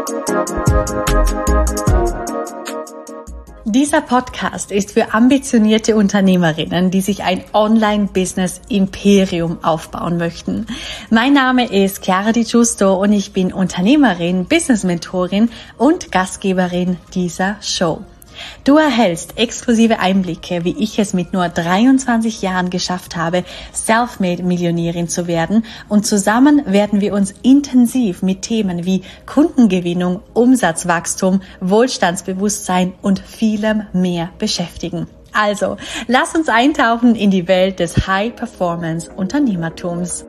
Dieser Podcast ist für ambitionierte Unternehmerinnen, die sich ein Online-Business-Imperium aufbauen möchten. Mein Name ist Chiara Di Giusto und ich bin Unternehmerin, Business-Mentorin und Gastgeberin dieser Show. Du erhältst exklusive Einblicke, wie ich es mit nur 23 Jahren geschafft habe, Selfmade-Millionärin zu werden, und zusammen werden wir uns intensiv mit Themen wie Kundengewinnung, Umsatzwachstum, Wohlstandsbewusstsein und vielem mehr beschäftigen. Also, lass uns eintauchen in die Welt des High-Performance-Unternehmertums.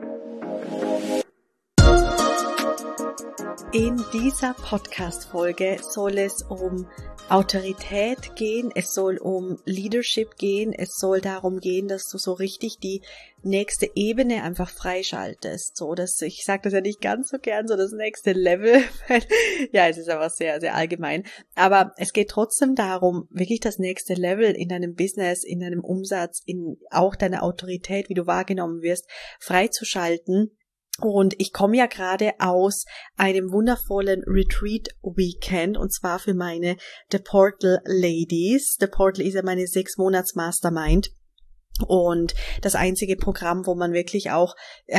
In dieser Podcast-Folge soll es um Autorität gehen, es soll um Leadership gehen, es soll darum gehen, dass du so richtig die nächste Ebene einfach freischaltest. So, dass ich sage das ja nicht ganz so gern, so das nächste Level. Ja, es ist aber sehr, sehr allgemein. Aber es geht trotzdem darum, wirklich das nächste Level in deinem Business, in deinem Umsatz, in auch deiner Autorität, wie du wahrgenommen wirst, freizuschalten. Und ich komme ja gerade aus einem wundervollen Retreat-Weekend, und zwar für meine The Portal Ladies. The Portal ist ja meine 6-Monats-Mastermind und das einzige Programm, wo man wirklich auch,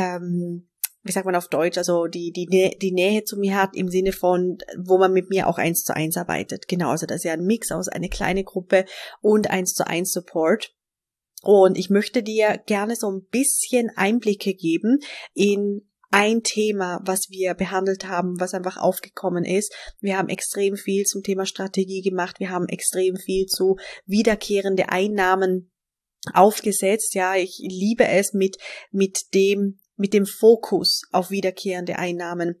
wie sagt man auf Deutsch, also die Nähe zu mir hat, im Sinne von, wo man mit mir auch 1:1 arbeitet. Genau, also das ist ja ein Mix aus einer kleinen Gruppe und 1:1 Support. Und ich möchte dir gerne so ein bisschen Einblicke geben in ein Thema, was wir behandelt haben, was einfach aufgekommen ist. Wir haben extrem viel zum Thema Strategie gemacht. Wir haben extrem viel zu wiederkehrende Einnahmen aufgesetzt. Ja, ich liebe es mit dem Fokus auf wiederkehrende Einnahmen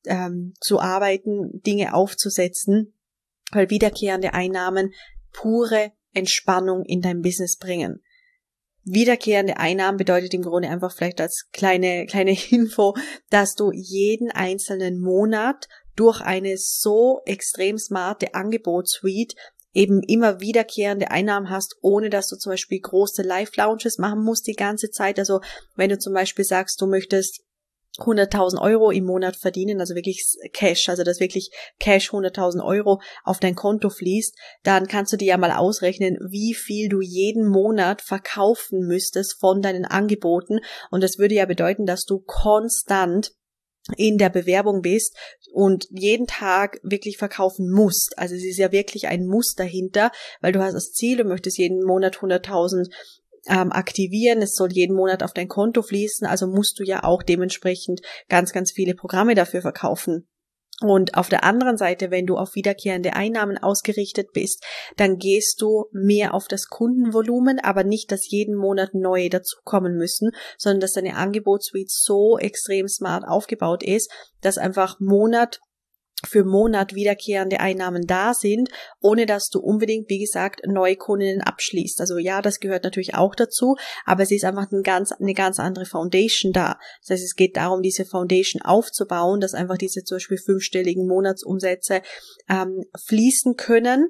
zu arbeiten, Dinge aufzusetzen, weil wiederkehrende Einnahmen pure Entspannung in dein Business bringen. Wiederkehrende Einnahmen bedeutet im Grunde einfach vielleicht als kleine Info, dass du jeden einzelnen Monat durch eine so extrem smarte Angebotssuite eben immer wiederkehrende Einnahmen hast, ohne dass du zum Beispiel große Live-Launches machen musst die ganze Zeit. Also wenn du zum Beispiel sagst, du möchtest 100.000 Euro im Monat verdienen, also wirklich Cash, also dass wirklich Cash 100.000 Euro auf dein Konto fließt, dann kannst du dir ja mal ausrechnen, wie viel du jeden Monat verkaufen müsstest von deinen Angeboten, und das würde ja bedeuten, dass du konstant in der Bewerbung bist und jeden Tag wirklich verkaufen musst. Also es ist ja wirklich ein Muss dahinter, weil du hast das Ziel, du möchtest jeden Monat 100.000 aktivieren, es soll jeden Monat auf dein Konto fließen, also musst du ja auch dementsprechend ganz, ganz viele Programme dafür verkaufen. Und auf der anderen Seite, wenn du auf wiederkehrende Einnahmen ausgerichtet bist, dann gehst du mehr auf das Kundenvolumen, aber nicht, dass jeden Monat neue dazukommen müssen, sondern dass deine Angebotssuite so extrem smart aufgebaut ist, dass einfach Monat für Monat wiederkehrende Einnahmen da sind, ohne dass du unbedingt, wie gesagt, neue Kundinnen abschließt. Also ja, das gehört natürlich auch dazu, aber es ist einfach eine ganz andere Foundation da. Das heißt, es geht darum, diese Foundation aufzubauen, dass einfach diese zum Beispiel 5-stelligen Monatsumsätze fließen können,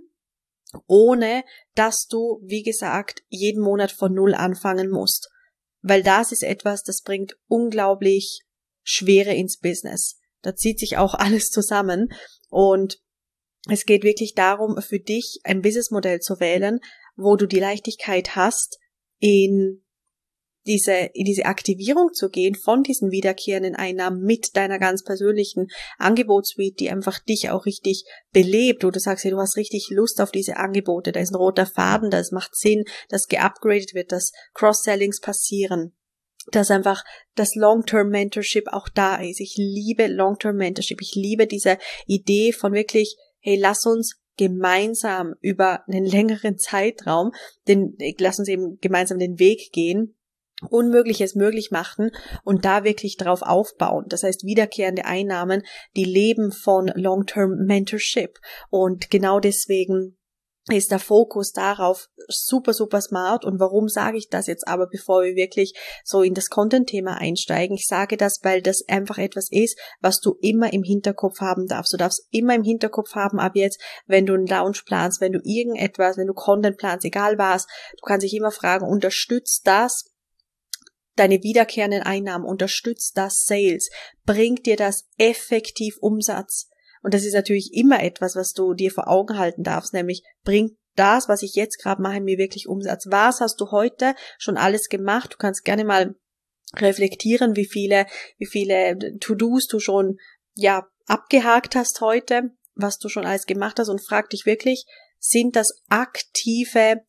ohne dass du, wie gesagt, jeden Monat von Null anfangen musst. Weil das ist etwas, das bringt unglaublich Schwere ins Business. Da zieht sich auch alles zusammen, und es geht wirklich darum, für dich ein Businessmodell zu wählen, wo du die Leichtigkeit hast, in diese Aktivierung zu gehen von diesen wiederkehrenden Einnahmen mit deiner ganz persönlichen Angebotssuite, die einfach dich auch richtig belebt, wo du sagst, hey, du hast richtig Lust auf diese Angebote, da ist ein roter Faden, das macht Sinn, dass geupgradet wird, dass Cross-Sellings passieren, dass einfach das Long-Term-Mentorship auch da ist. Ich liebe Long-Term-Mentorship. Ich liebe diese Idee von wirklich, hey, lass uns gemeinsam über einen längeren Zeitraum, lass uns eben gemeinsam den Weg gehen, Unmögliches möglich machen und da wirklich drauf aufbauen. Das heißt, wiederkehrende Einnahmen, die leben von Long-Term-Mentorship. Und genau deswegen ist der Fokus darauf super, super smart. Und warum sage ich das jetzt aber, bevor wir wirklich so in das Content-Thema einsteigen? Ich sage das, weil das einfach etwas ist, was du immer im Hinterkopf haben darfst. Du darfst immer im Hinterkopf haben, ab jetzt, wenn du einen Launch planst, wenn du irgendetwas, wenn du Content planst, egal was, du kannst dich immer fragen, unterstützt das deine wiederkehrenden Einnahmen, unterstützt das Sales, bringt dir das effektiv Umsatz? Und das ist natürlich immer etwas, was du dir vor Augen halten darfst, nämlich bringt das, was ich jetzt gerade mache, mir wirklich Umsatz. Was hast du heute schon alles gemacht? Du kannst gerne mal reflektieren, wie viele To-Dos du schon, abgehakt hast heute, was du schon alles gemacht hast, und frag dich wirklich, sind das aktive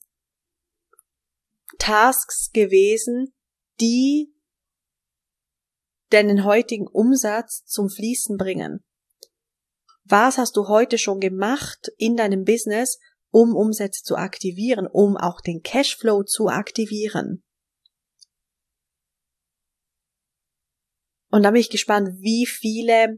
Tasks gewesen, die deinen heutigen Umsatz zum Fließen bringen? Was hast du heute schon gemacht in deinem Business, um Umsätze zu aktivieren, um auch den Cashflow zu aktivieren? Und da bin ich gespannt, wie viele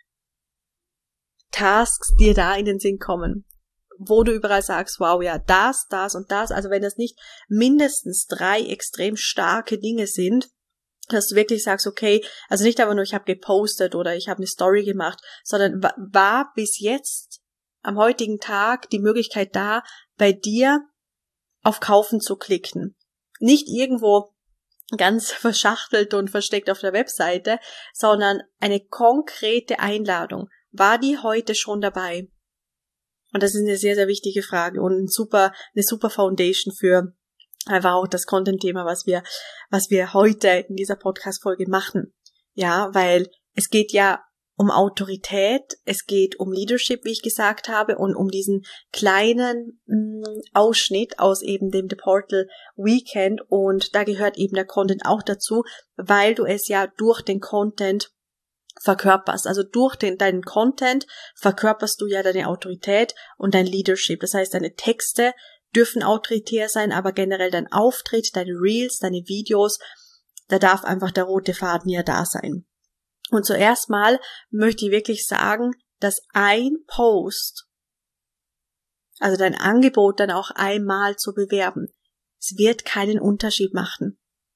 Tasks dir da in den Sinn kommen, wo du überall sagst, wow, ja, das und das. Also wenn das nicht mindestens 3 extrem starke Dinge sind, dass du wirklich sagst, okay, also nicht einfach nur, ich habe gepostet oder ich habe eine Story gemacht, sondern war bis jetzt am heutigen Tag die Möglichkeit da, bei dir auf Kaufen zu klicken. Nicht irgendwo ganz verschachtelt und versteckt auf der Webseite, sondern eine konkrete Einladung. War die heute schon dabei? Und das ist eine sehr, sehr wichtige Frage und eine super Foundation für einfach auch das Content-Thema, was wir heute in dieser Podcast-Folge machen. Ja, weil es geht ja um Autorität, es geht um Leadership, wie ich gesagt habe, und um diesen kleinen Ausschnitt aus eben dem The Portal Weekend, und da gehört eben der Content auch dazu, weil du es ja durch den Content verkörperst. Also durch deinen Content verkörperst du ja deine Autorität und dein Leadership. Das heißt, deine Texte dürfen autoritär sein, aber generell dein Auftritt, deine Reels, deine Videos, da darf einfach der rote Faden ja da sein. Und zuerst mal möchte ich wirklich sagen, dass ein Post, also dein Angebot dann auch einmal zu bewerben, es wird keinen Unterschied machen.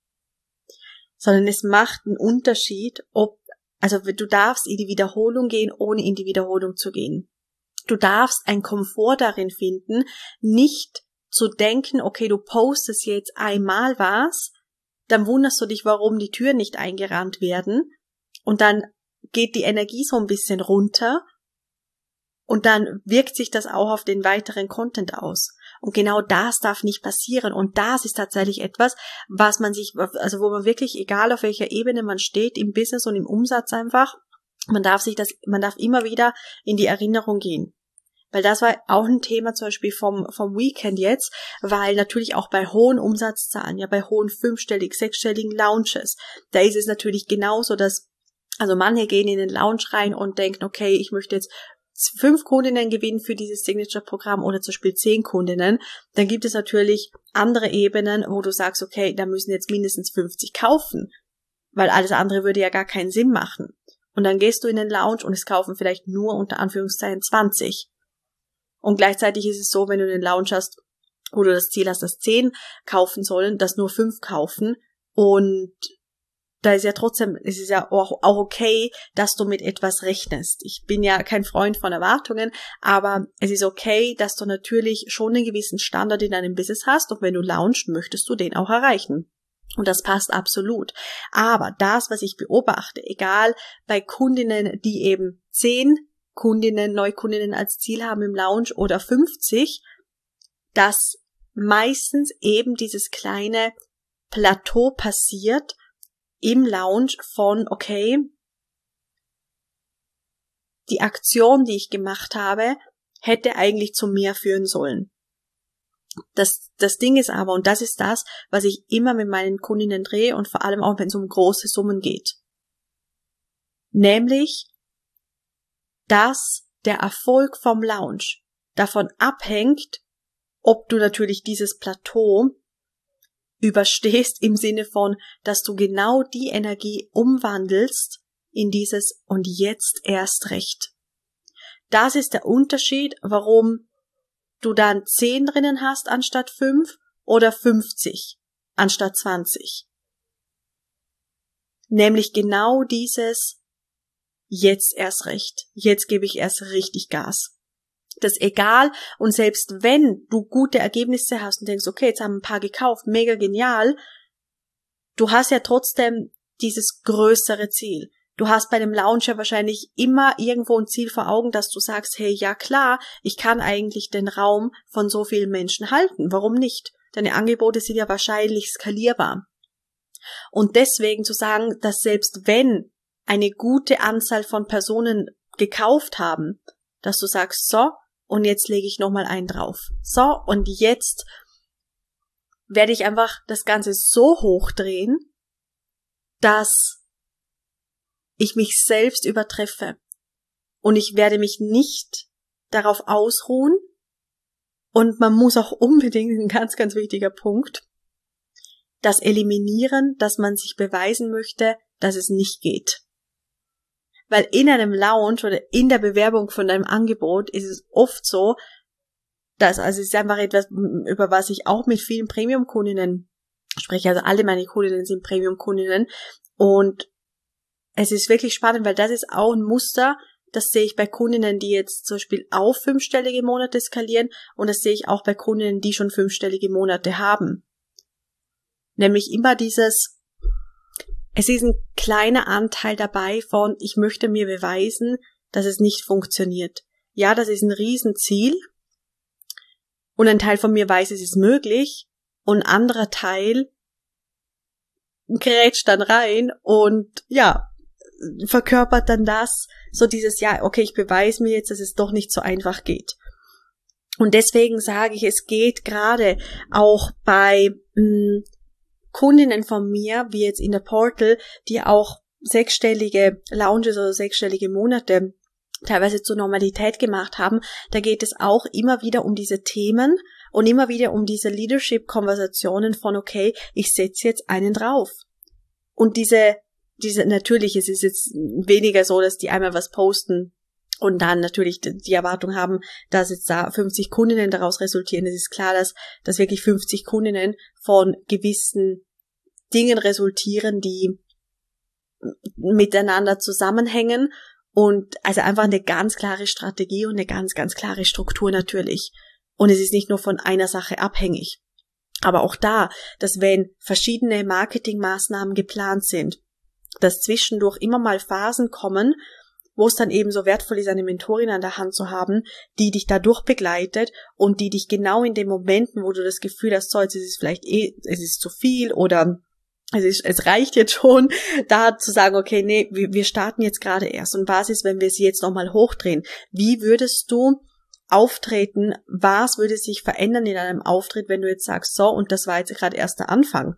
Sondern es macht einen Unterschied, also du darfst in die Wiederholung gehen, ohne in die Wiederholung zu gehen. Du darfst einen Komfort darin finden, nicht zu denken, okay, du postest jetzt einmal was, dann wunderst du dich, warum die Türen nicht eingerannt werden, und dann geht die Energie so ein bisschen runter und dann wirkt sich das auch auf den weiteren Content aus. Und genau das darf nicht passieren, und das ist tatsächlich etwas, was man sich, also wo man wirklich, egal auf welcher Ebene man steht, im Business und im Umsatz einfach, man darf immer wieder in die Erinnerung gehen. Weil das war auch ein Thema zum Beispiel vom Weekend jetzt, weil natürlich auch bei hohen Umsatzzahlen, ja bei hohen 5-stelligen, 6-stelligen Launches, da ist es natürlich genauso, dass, also manche gehen in den Lounge rein und denken, okay, ich möchte jetzt 5 Kundinnen gewinnen für dieses Signature-Programm oder zum Beispiel 10 Kundinnen. Dann gibt es natürlich andere Ebenen, wo du sagst, okay, da müssen jetzt mindestens 50 kaufen, weil alles andere würde ja gar keinen Sinn machen. Und dann gehst du in den Lounge und es kaufen vielleicht nur unter Anführungszeichen 20. Und gleichzeitig ist es so, wenn du den Lounge hast, wo du das Ziel hast, dass 10 kaufen sollen, dass nur 5 kaufen. Und da ist ja trotzdem, es ist ja auch okay, dass du mit etwas rechnest. Ich bin ja kein Freund von Erwartungen, aber es ist okay, dass du natürlich schon einen gewissen Standard in deinem Business hast, und wenn du launchst, möchtest du den auch erreichen. Und das passt absolut. Aber das, was ich beobachte, egal bei Kundinnen, die eben 10 Neukundinnen als Ziel haben im Lounge oder 50, dass meistens eben dieses kleine Plateau passiert im Lounge von, okay, die Aktion, die ich gemacht habe, hätte eigentlich zu mehr führen sollen. Das Ding ist aber, und das ist das, was ich immer mit meinen Kundinnen drehe, und vor allem auch, wenn es um große Summen geht. Nämlich, dass der Erfolg vom Lounge davon abhängt, ob du natürlich dieses Plateau überstehst, im Sinne von, dass du genau die Energie umwandelst in dieses und jetzt erst recht. Das ist der Unterschied, warum du dann 10 drinnen hast anstatt 5 oder 50 anstatt 20. Nämlich genau dieses jetzt erst recht. Jetzt gebe ich erst richtig Gas. Das ist egal, und selbst wenn du gute Ergebnisse hast und denkst, okay, jetzt haben ein paar gekauft, mega genial, du hast ja trotzdem dieses größere Ziel. Du hast bei dem Launcher wahrscheinlich immer irgendwo ein Ziel vor Augen, dass du sagst, hey, ja klar, ich kann eigentlich den Raum von so vielen Menschen halten. Warum nicht? Deine Angebote sind ja wahrscheinlich skalierbar. Und deswegen zu sagen, dass selbst wenn eine gute Anzahl von Personen gekauft haben, dass du sagst, so, und jetzt lege ich nochmal einen drauf. So, und jetzt werde ich einfach das Ganze so hochdrehen, dass ich mich selbst übertreffe. Und ich werde mich nicht darauf ausruhen. Und man muss auch unbedingt, ein ganz, ganz wichtiger Punkt, das eliminieren, dass man sich beweisen möchte, dass es nicht geht. Weil in einem Launch oder in der Bewerbung von deinem Angebot ist es oft so, dass, also es ist einfach etwas, über was ich auch mit vielen Premium-Kundinnen spreche, also alle meine Kundinnen sind Premium-Kundinnen, und es ist wirklich spannend, weil das ist auch ein Muster, das sehe ich bei Kundinnen, die jetzt zum Beispiel auf 5-stellige Monate skalieren, und das sehe ich auch bei Kundinnen, die schon 5-stellige Monate haben. Nämlich immer dieses, es ist ein kleiner Anteil dabei von, ich möchte mir beweisen, dass es nicht funktioniert. Ja, das ist ein Riesenziel, und ein Teil von mir weiß, es ist möglich, und ein anderer Teil grätscht dann rein und ja, verkörpert dann das, so dieses, ja, okay, ich beweise mir jetzt, dass es doch nicht so einfach geht. Und deswegen sage ich, es geht gerade auch bei Kundinnen von mir, wie jetzt in der Portal, die auch 6-stellige Launches oder 6-stellige Monate teilweise zur Normalität gemacht haben, da geht es auch immer wieder um diese Themen und immer wieder um diese Leadership-Konversationen von, okay, ich setze jetzt einen drauf. Und diese, natürlich, es ist jetzt weniger so, dass die einmal was posten und dann natürlich die Erwartung haben, dass jetzt da 50 Kundinnen daraus resultieren. Es ist klar, dass wirklich 50 Kundinnen von gewissen Dingen resultieren, die miteinander zusammenhängen, und also einfach eine ganz klare Strategie und eine ganz, ganz klare Struktur natürlich. Und es ist nicht nur von einer Sache abhängig. Aber auch da, dass wenn verschiedene Marketingmaßnahmen geplant sind, dass zwischendurch immer mal Phasen kommen, wo es dann eben so wertvoll ist, eine Mentorin an der Hand zu haben, die dich dadurch begleitet und die dich genau in den Momenten, wo du das Gefühl hast, so, jetzt ist es vielleicht es ist zu viel oder es reicht jetzt schon, da zu sagen, okay, nee, wir starten jetzt gerade erst. Und was ist, wenn wir sie jetzt nochmal hochdrehen? Wie würdest du auftreten? Was würde sich verändern in einem Auftritt, wenn du jetzt sagst, so, und das war jetzt gerade erst der Anfang?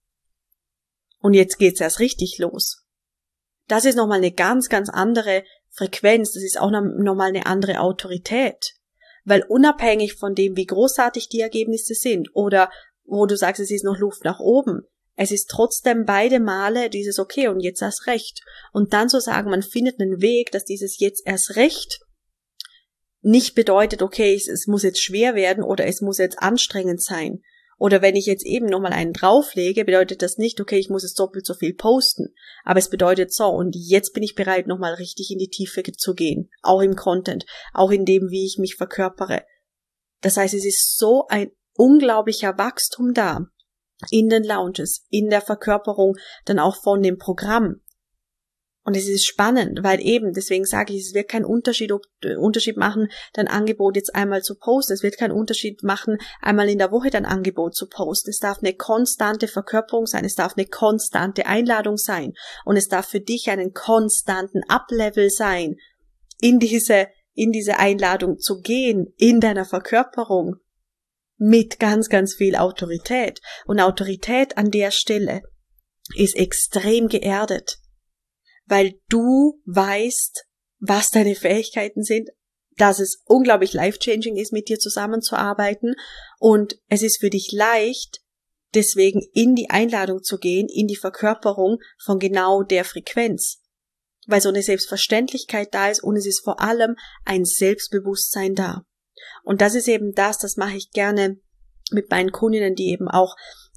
Und jetzt geht's erst richtig los. Das ist nochmal eine ganz, ganz andere Frequenz. Das ist auch nochmal eine andere Autorität. Weil unabhängig von dem, wie großartig die Ergebnisse sind oder wo du sagst, es ist noch Luft nach oben, es ist trotzdem beide Male dieses okay und jetzt erst recht. Und dann zu sagen, man findet einen Weg, dass dieses jetzt erst recht nicht bedeutet, okay, es muss jetzt schwer werden oder es muss jetzt anstrengend sein. Oder wenn ich jetzt eben nochmal einen drauflege, bedeutet das nicht, okay, ich muss jetzt doppelt so viel posten. Aber es bedeutet so, und jetzt bin ich bereit, nochmal richtig in die Tiefe zu gehen. Auch im Content, auch in dem, wie ich mich verkörpere. Das heißt, es ist so ein unglaublicher Wachstum da. In den Launches, in der Verkörperung, dann auch von dem Programm. Und es ist spannend, weil eben, deswegen sage ich, es wird keinen Unterschied machen, dein Angebot jetzt einmal zu posten. Es wird keinen Unterschied machen, einmal in der Woche dein Angebot zu posten. Es darf eine konstante Verkörperung sein, es darf eine konstante Einladung sein. Und es darf für dich einen konstanten Uplevel sein, in diese Einladung zu gehen, in deiner Verkörperung. Mit ganz, ganz viel Autorität. Und Autorität an der Stelle ist extrem geerdet, weil du weißt, was deine Fähigkeiten sind, dass es unglaublich life-changing ist, mit dir zusammenzuarbeiten, und es ist für dich leicht, deswegen in die Einladung zu gehen, in die Verkörperung von genau der Frequenz, weil so eine Selbstverständlichkeit da ist und es ist vor allem ein Selbstbewusstsein da. Und das ist eben das mache ich gerne mit meinen Kundinnen, die eben auch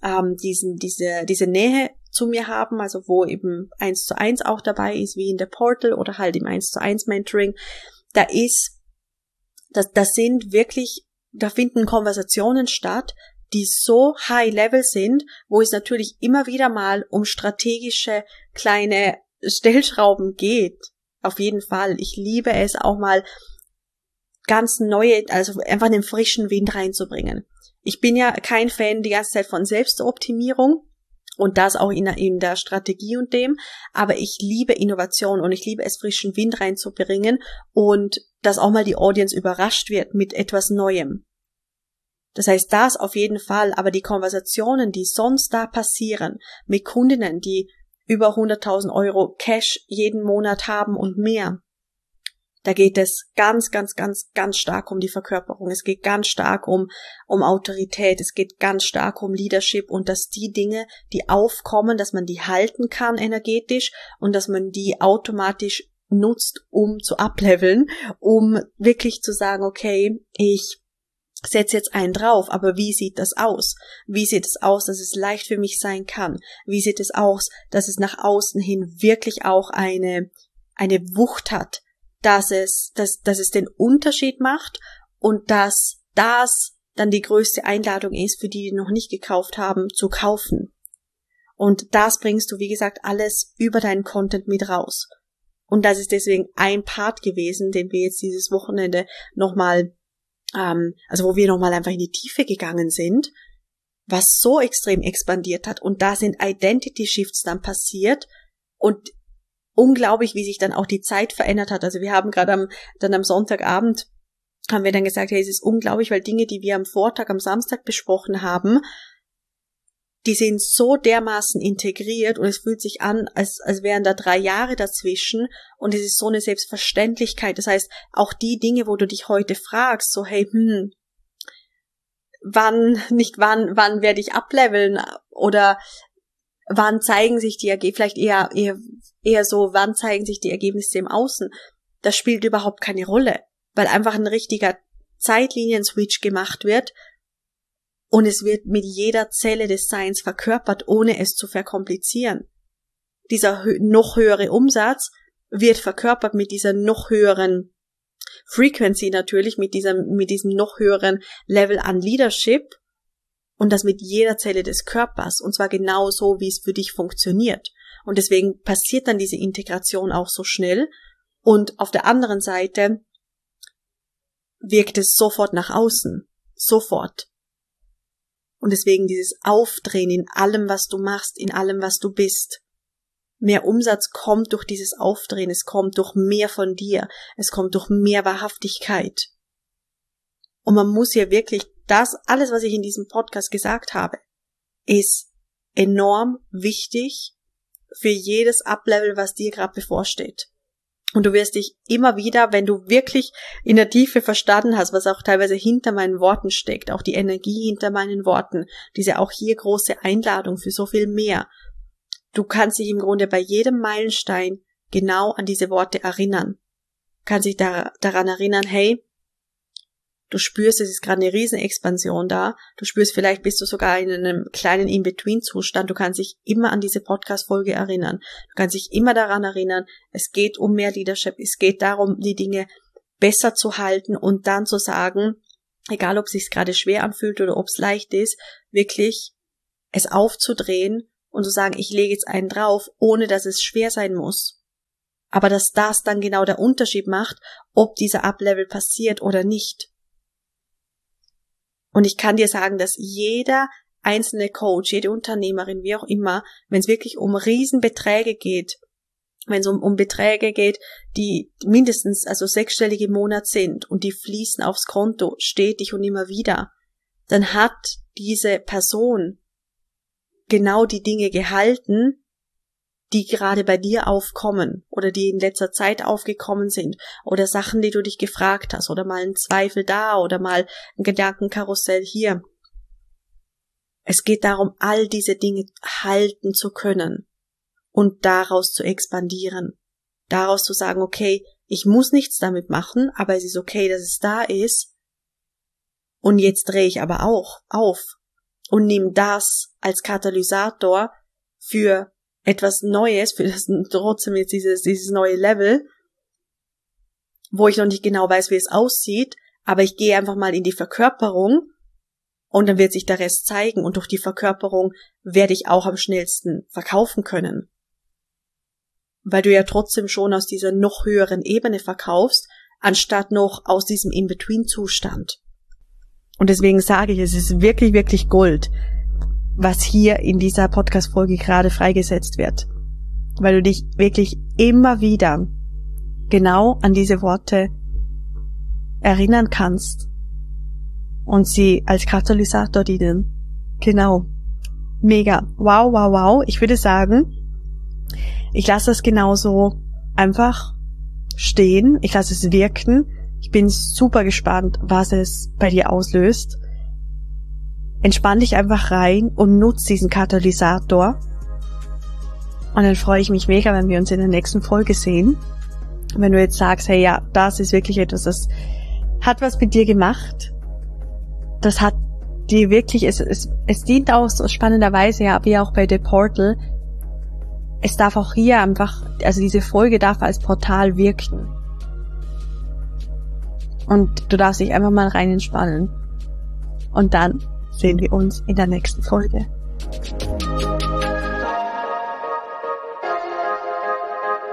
diese Nähe zu mir haben, also wo eben 1:1 auch dabei ist, wie in der Portal oder halt im 1:1 Mentoring. Da finden Konversationen statt, die so high level sind, wo es natürlich immer wieder mal um strategische kleine Stellschrauben geht. Auf jeden Fall. Ich liebe es auch mal ganz neue, also einfach einen frischen Wind reinzubringen. Ich bin ja kein Fan die ganze Zeit von Selbstoptimierung und das auch in der Strategie und dem, aber ich liebe Innovation und ich liebe es, frischen Wind reinzubringen und dass auch mal die Audience überrascht wird mit etwas Neuem. Das heißt, das auf jeden Fall, aber die Konversationen, die sonst da passieren, mit Kundinnen, die über 100.000 Euro Cash jeden Monat haben und mehr, da geht es ganz, ganz, ganz, ganz stark um die Verkörperung. Es geht ganz stark um Autorität. Es geht ganz stark um Leadership und dass die Dinge, die aufkommen, dass man die halten kann energetisch und dass man die automatisch nutzt, um zu upleveln, um wirklich zu sagen, okay, ich setze jetzt einen drauf, aber wie sieht das aus? Wie sieht es aus, dass es leicht für mich sein kann? Wie sieht es aus, dass es nach außen hin wirklich auch eine Wucht hat? Dass es den Unterschied macht und dass das dann die größte Einladung ist, für die noch nicht gekauft haben, zu kaufen. Und das bringst du, wie gesagt, alles über deinen Content mit raus. Und das ist deswegen ein Part gewesen, den wir jetzt dieses Wochenende nochmal, wo wir nochmal einfach in die Tiefe gegangen sind, was so extrem expandiert hat. Und da sind Identity Shifts dann passiert und unglaublich, wie sich dann auch die Zeit verändert hat. Also wir haben gerade am Sonntagabend haben wir dann gesagt, hey, es ist unglaublich, weil Dinge, die wir am Vortag, am Samstag besprochen haben, die sind so dermaßen integriert und es fühlt sich an, als wären da 3 Jahre dazwischen und es ist so eine Selbstverständlichkeit. Das heißt, auch die Dinge, wo du dich heute fragst, so hey, wann werde ich upleveln oder wann zeigen sich die Ergebnisse, vielleicht eher so, wann zeigen sich die Ergebnisse im Außen? Das spielt überhaupt keine Rolle, weil einfach ein richtiger Zeitlinienswitch gemacht wird und es wird mit jeder Zelle des Seins verkörpert, ohne es zu verkomplizieren. Dieser noch höhere Umsatz wird verkörpert mit dieser noch höheren Frequency natürlich, mit diesem noch höheren Level an Leadership. Und das mit jeder Zelle des Körpers. Und zwar genau so, wie es für dich funktioniert. Und deswegen passiert dann diese Integration auch so schnell. Und auf der anderen Seite wirkt es sofort nach außen. Sofort. Und deswegen dieses Aufdrehen in allem, was du machst, in allem, was du bist. Mehr Umsatz kommt durch dieses Aufdrehen. Es kommt durch mehr von dir. Es kommt durch mehr Wahrhaftigkeit. Und man muss hier wirklich alles, was ich in diesem Podcast gesagt habe, ist enorm wichtig für jedes Uplevel, was dir gerade bevorsteht. Und du wirst dich immer wieder, wenn du wirklich in der Tiefe verstanden hast, was auch teilweise hinter meinen Worten steckt, auch die Energie hinter meinen Worten, diese auch hier große Einladung für so viel mehr. Du kannst dich im Grunde bei jedem Meilenstein genau an diese Worte erinnern. Kannst dich daran erinnern, hey, du spürst, es ist gerade eine Riesenexpansion da. Du spürst, vielleicht bist du sogar in einem kleinen In-Between-Zustand. Du kannst dich immer an diese Podcast-Folge erinnern. Du kannst dich immer daran erinnern, es geht um mehr Leadership. Es geht darum, die Dinge besser zu halten und dann zu sagen, egal ob es sich gerade schwer anfühlt oder ob es leicht ist, wirklich es aufzudrehen und zu sagen, ich lege jetzt einen drauf, ohne dass es schwer sein muss. Aber dass das dann genau der Unterschied macht, ob dieser Uplevel passiert oder nicht. Und ich kann dir sagen, dass jeder einzelne Coach, jede Unternehmerin, wie auch immer, wenn es wirklich um Riesenbeträge geht, wenn es um Beträge geht, die mindestens 6-stellig im Monat sind und die fließen aufs Konto stetig und immer wieder, dann hat diese Person genau die Dinge gehalten, die gerade bei dir aufkommen oder die in letzter Zeit aufgekommen sind oder Sachen, die du dich gefragt hast oder mal ein Zweifel da oder mal ein Gedankenkarussell hier. Es geht darum, all diese Dinge halten zu können und daraus zu expandieren, daraus zu sagen, okay, ich muss nichts damit machen, aber es ist okay, dass es da ist und jetzt drehe ich aber auch auf und nehme das als Katalysator für etwas Neues, für das trotzdem jetzt dieses neue Level, wo ich noch nicht genau weiß, wie es aussieht, aber ich gehe einfach mal in die Verkörperung und dann wird sich der Rest zeigen und durch die Verkörperung werde ich auch am schnellsten verkaufen können. weil du ja trotzdem schon aus dieser noch höheren Ebene verkaufst, anstatt noch aus diesem In-Between-Zustand. Und deswegen sage ich, es ist wirklich, wirklich Gold, was hier in dieser Podcast-Folge gerade freigesetzt wird. Weil du dich wirklich immer wieder genau an diese Worte erinnern kannst und sie als Katalysator dienen. Genau. Mega. Wow, wow, wow. Ich würde sagen, ich lasse das genauso einfach stehen. Ich lasse es wirken. Ich bin super gespannt, was es bei dir auslöst. Entspann dich einfach rein und nutz diesen Katalysator. Und dann freue ich mich mega, wenn wir uns in der nächsten Folge sehen. Wenn du jetzt sagst, hey, ja, das ist wirklich etwas, das hat was mit dir gemacht. Das hat dir wirklich, es dient auch so spannenderweise, ja, wie auch bei The Portal. Es darf auch hier einfach, also diese Folge darf als Portal wirken. Und du darfst dich einfach mal rein entspannen. Und dann sehen wir uns in der nächsten Folge.